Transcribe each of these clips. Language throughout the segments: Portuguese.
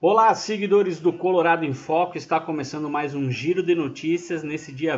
Olá, seguidores do Colorado em Foco, está começando mais um giro de notícias nesse dia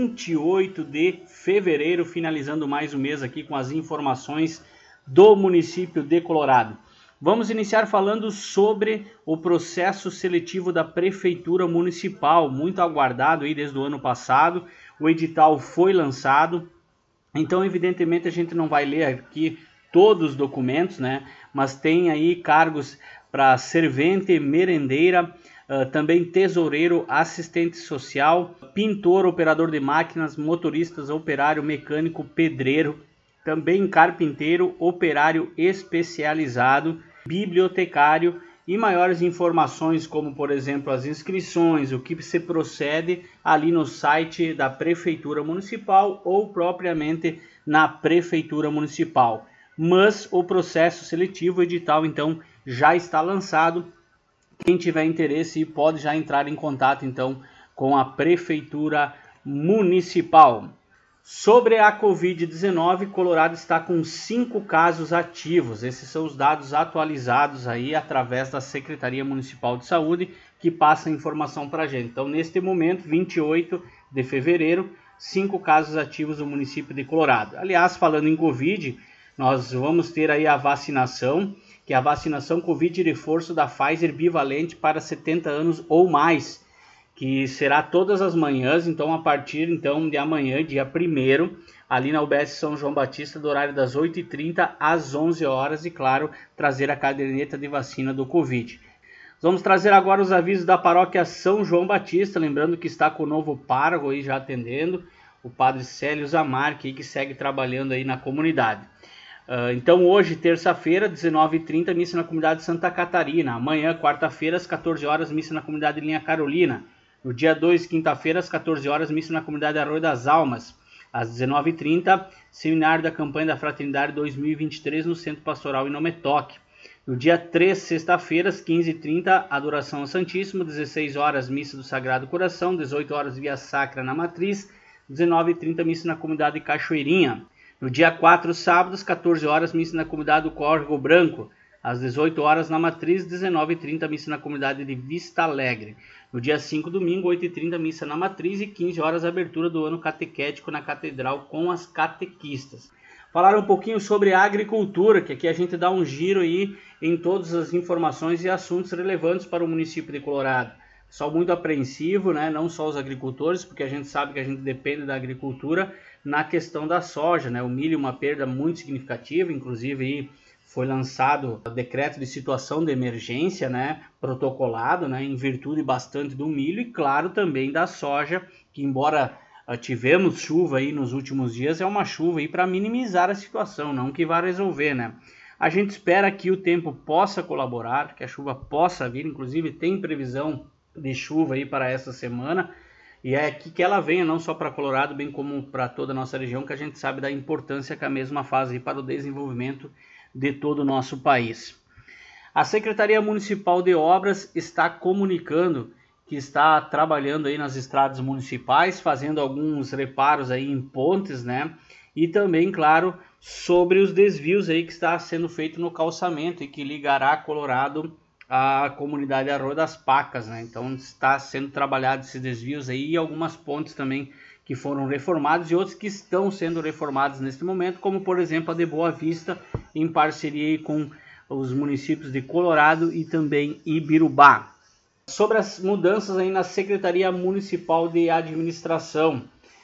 28 de fevereiro, finalizando mais um mês aqui com as informações do município de Colorado. Vamos iniciar falando sobre o processo seletivo da Prefeitura Municipal, muito aguardado aí desde o ano passado. O edital foi lançado, então evidentemente a gente não vai ler aqui todos os documentos, né? Mas tem aí cargos para servente, merendeira, também tesoureiro, assistente social, pintor, operador de máquinas, motoristas, operário, mecânico, pedreiro, também carpinteiro, operário especializado, bibliotecário e maiores informações como, por exemplo, as inscrições, o que se procede ali no site da Prefeitura Municipal ou propriamente na Prefeitura Municipal. Mas o processo seletivo edital, então, já está lançado. Quem tiver interesse pode já entrar em contato, então, com a Prefeitura Municipal. Sobre a Covid-19, Colorado está com 5 casos ativos. Esses são os dados atualizados aí através da Secretaria Municipal de Saúde, que passa a informação para a gente. Então, neste momento, 28 de fevereiro, 5 casos ativos no município de Colorado. Aliás, falando em Covid, nós vamos ter aí a vacinação, que é a vacinação Covid reforço da Pfizer bivalente para 70 anos ou mais, que será todas as manhãs, então a partir então, de amanhã, dia 1º, ali na UBS São João Batista, do horário das 8h30 às 11 horas, e claro, trazer a caderneta de vacina do Covid. Vamos trazer agora os avisos da paróquia São João Batista, lembrando que está com o novo pároco aí já atendendo, o padre Célio Zamarque, que segue trabalhando aí na comunidade. Então hoje, terça-feira, 19h30, missa na comunidade Santa Catarina. Amanhã, quarta-feira, às 14 horas, missa na comunidade Linha Carolina. No dia 2, quinta-feira, às 14 horas, missa na comunidade Arroio das Almas. Às 19h30, seminário da campanha da Fraternidade 2023 no Centro Pastoral Inometoque. No dia 3, sexta-feira, às 15h30, adoração ao Santíssimo. 16 horas, missa do Sagrado Coração. 18 horas, via sacra na Matriz. 19h30, missa na comunidade Cachoeirinha. No dia 4, sábado, às 14 horas, missa na comunidade do Córrego Branco. Às 18 horas, na Matriz, 19h30, missa na comunidade de Vista Alegre. No dia 5, domingo, 8h30, missa na Matriz e 15 horas, abertura do ano catequético na Catedral com as catequistas. Falar um pouquinho sobre a agricultura, que aqui a gente dá um giro aí em todas as informações e assuntos relevantes para o município de Colorado. Pessoal muito apreensivo, né? Não só os agricultores, porque a gente sabe que a gente depende da agricultura na questão da soja, né? O milho, uma perda muito significativa, inclusive aí foi lançado o decreto de situação de emergência, né? Protocolado, né? Em virtude bastante do milho e, claro, também da soja, que embora tivemos chuva aí nos últimos dias, é uma chuva aí para minimizar a situação, não que vá resolver, né? A gente espera que o tempo possa colaborar, que a chuva possa vir, inclusive tem previsão de chuva aí para essa semana, e é que ela venha não só para Colorado, bem como para toda a nossa região, que a gente sabe da importância que a mesma faz aí para o desenvolvimento de todo o nosso país. A Secretaria Municipal de Obras está comunicando que está trabalhando aí nas estradas municipais, fazendo alguns reparos aí em pontes, né? E também, claro, sobre os desvios aí que está sendo feito no calçamento e que ligará Colorado a comunidade Arroio das Pacas, né? Então está sendo trabalhado esses desvios aí e algumas pontes também que foram reformadas e outros que estão sendo reformados neste momento, como por exemplo a de Boa Vista, em parceria com os municípios de Colorado e também Ibirubá. Sobre as mudanças aí na Secretaria Municipal de Administração,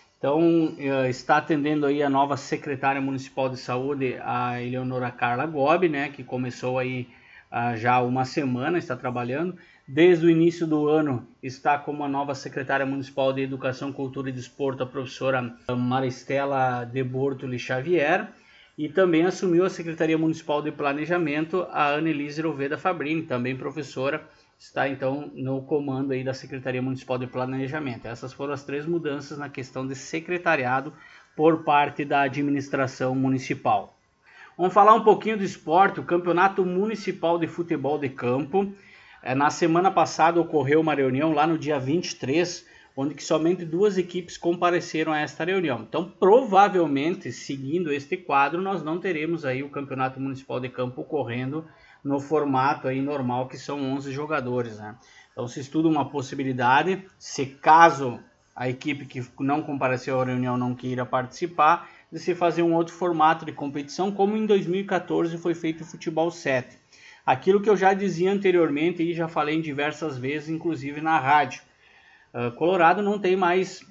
então está atendendo aí a nova secretária municipal de saúde, a Eleonora Carla Gobi, né, que começou aí já há uma semana, está trabalhando. Desde o início do ano está como a nova secretária municipal de Educação, Cultura e Desporto, a professora Maristela de Bortoli Xavier, e também assumiu a Secretaria Municipal de Planejamento a Annelise Roveda Fabrini, também professora, está então no comando aí da Secretaria Municipal de Planejamento. Essas foram as 3 mudanças na questão de secretariado por parte da administração municipal. Vamos falar um pouquinho do esporte. O Campeonato Municipal de Futebol de Campo. Na semana passada ocorreu uma reunião lá no dia 23, onde que somente 2 equipes compareceram a esta reunião. Então, provavelmente, seguindo este quadro, nós não teremos aí o Campeonato Municipal de Campo ocorrendo no formato aí normal, que são 11 jogadores, né? Então se estuda uma possibilidade, se caso a equipe que não compareceu à reunião não queira participar, de se fazer um outro formato de competição, como em 2014 foi feito o Futebol 7. Aquilo que eu já dizia anteriormente e já falei diversas vezes, inclusive na rádio. Colorado não tem mais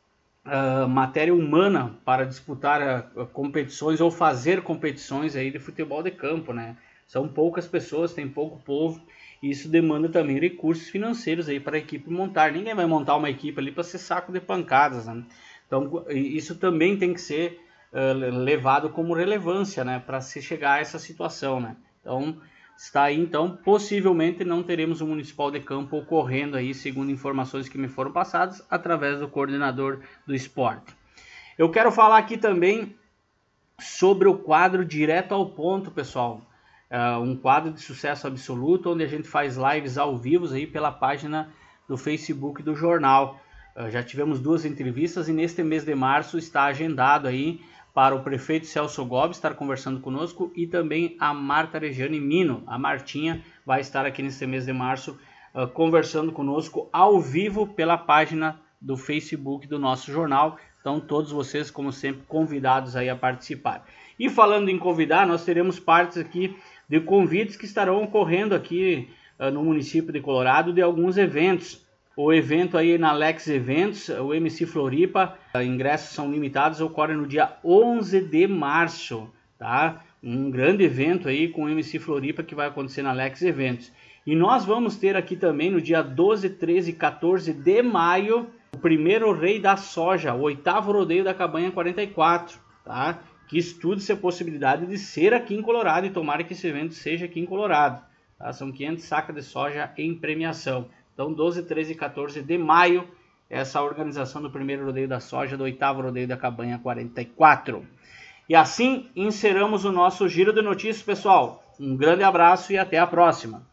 matéria humana para disputar competições ou fazer competições aí de futebol de campo, né? São poucas pessoas, tem pouco povo, e isso demanda também recursos financeiros aí para a equipe montar. Ninguém vai montar uma equipe ali para ser saco de pancadas, né? Então isso também tem que ser levado como relevância, né, para se chegar a essa situação, né? Então está aí, então possivelmente não teremos um municipal de campo ocorrendo aí, segundo informações que me foram passadas através do coordenador do esporte. Eu quero falar aqui também sobre o quadro Direto ao Ponto, pessoal. Um quadro de sucesso absoluto, onde a gente faz lives ao vivo aí pela página do Facebook do jornal. Já tivemos 2 entrevistas e neste mês de março está agendado aí para o prefeito Celso Gomes estar conversando conosco e também a Marta Regiane Mino. A Martinha vai estar aqui neste mês de março conversando conosco ao vivo pela página do Facebook do nosso jornal. Então todos vocês, como sempre, convidados aí a participar. E falando em convidar, nós teremos partes aqui de convites que estarão ocorrendo aqui no município de Colorado de alguns eventos. O evento aí na Alex Eventos, o MC Floripa, ingressos são limitados, ocorre no dia 11 de março, tá? Um grande evento aí com o MC Floripa que vai acontecer na Alex Eventos. E nós vamos ter aqui também no dia 12, 13 e 14 de maio, o primeiro Rei da Soja, o 8º rodeio da Cabanha 44, tá? Que estude-se a possibilidade de ser aqui em Colorado e tomara que esse evento seja aqui em Colorado, tá? São 500 sacas de soja em premiação. Então, 12, 13 e 14 de maio, essa organização do primeiro rodeio da soja, do 8º rodeio da Cabanha 44. E assim encerramos o nosso giro de notícias, pessoal. Um grande abraço e até a próxima.